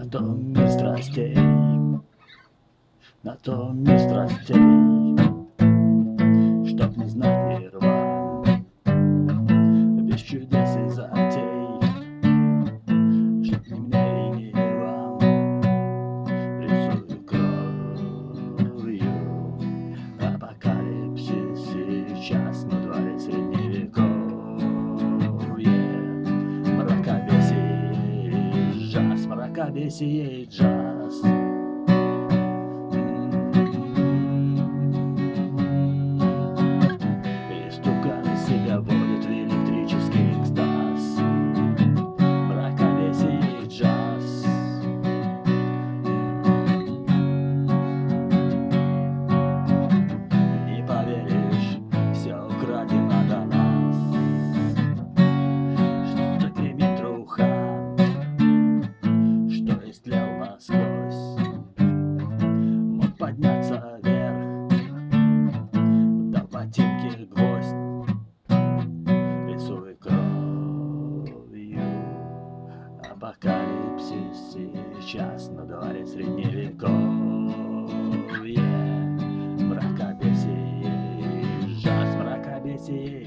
том мир страстей, на том мир страстей, чтоб не знать нирван, без чудес и затей, чтоб ни мне и ни вам, рисую кровью апокалипсис сейчас на дворе средневековье, мракобесие и джаз. Истуканы себя вводят в электрический экстаз, мракобесие и джаз. Не поверишь, все украдено до нас, что гремит труха, что истлел насквозь, мог подняться вверх, да в ботинке гвоздь, рисуй кровью апокалипсис сейчас на дворе средневековье, мракобесие и джаз, мракобесие